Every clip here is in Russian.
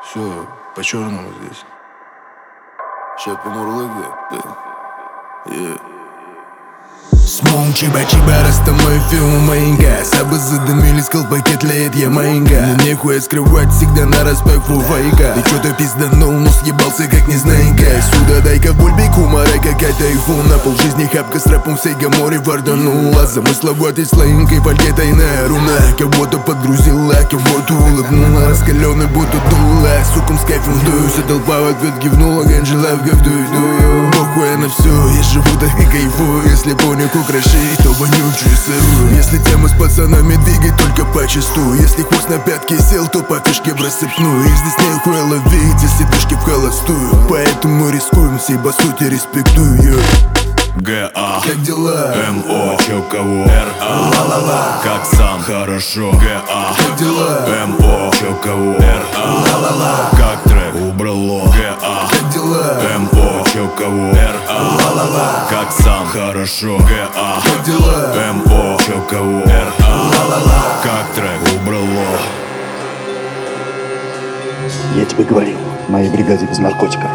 Все по-черному здесь. Сейчас помурлык, да? Смоун, чиба-чиба, растамой филм маленька. Сабы задымились, колпаки тлеет, я маленька. Мне нехуй скрывать, всегда на распах фуфайка. Ты чё-то пизданул, но съебался как незнайка. Сюда дай-ка бульбику, мара какая-то айфон. На полжизни хапка с рэпом всей гаморе варданула. Замысловатой слоинкой фольге тайная руна. Кого-то подрузила, кого-то улыбнула. Раскалённый будто дула, суком с кайфом вдую. Вся толпа в ответ кивнула, Ганджи лавка вдую. Похуй на всё, я живу так и кайфую. Если понял украшить, то вонючую сырую. Если тему с пацанами двигать только почастую. Если хвост на пятки сел, то по фишке в рассыпную. Их здесь нехуй ловить, если дышки в холостую. Поэтому рискуем, всей по сути респектую. ГА, как дела? МО, чё кого? РА, ла-ла-ла, как сам, хорошо. ГА, как дела? МО, чё кого? РА, ла-ла-ла, как трек убрало. ГА, как дела? МО, чё кого? РА, ла-ла-ла, как сам, хорошо. ГА, как дела? МО, чё кого? РА, ла-ла-ла, как трек убрало. Я тебе говорил, в моей бригаде без наркотиков.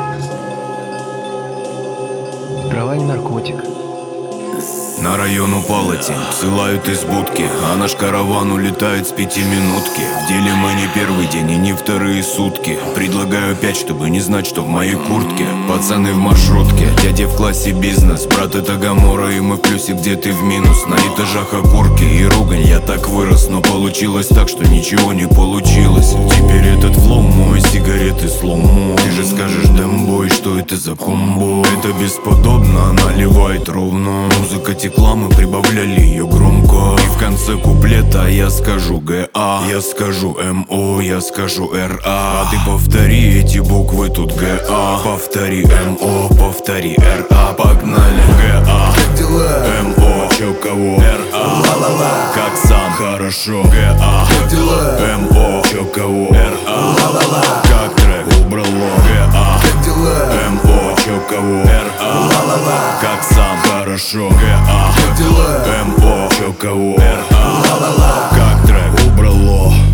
Трава не наркотик. На район упала тень, ссылают из будки, а наш караван улетает с 5-минутки. В деле мы не первый день и не вторые сутки. Предлагаю 5, чтобы не знать, что в моей куртке. Пацаны в маршрутке, дядя в классе бизнес. Брат, это Гамора, и мы в плюсе, где ты в минус. На этажах окурки и ругань, я так вырос. Но получилось так, что ничего не получилось. Теперь этот флоу мой, сигареты слому. Ты же скажешь, дэмбой, что это за комбо? Это бесподобно, наливает ровно. Музыка текла, мы прибавляли ее громко. И в конце куплета я скажу ГА, я скажу МО, я скажу РА. А ты повтори эти буквы тут ГА. Повтори МО, повтори РА. Погнали. ГА, как дела? МО, чё кого? РА, ла-ла-ла, как сам, хорошо. ГА, как дела? МО, чё кого? РА, ла-ла-ла, как трек убрало. ГА, как дела? МО, чё кого? РА, ла-ла-ла, как сам, хорошо. ГА, как дела? МО, чё кого? РА, ла-ла-ла, как трек убрало.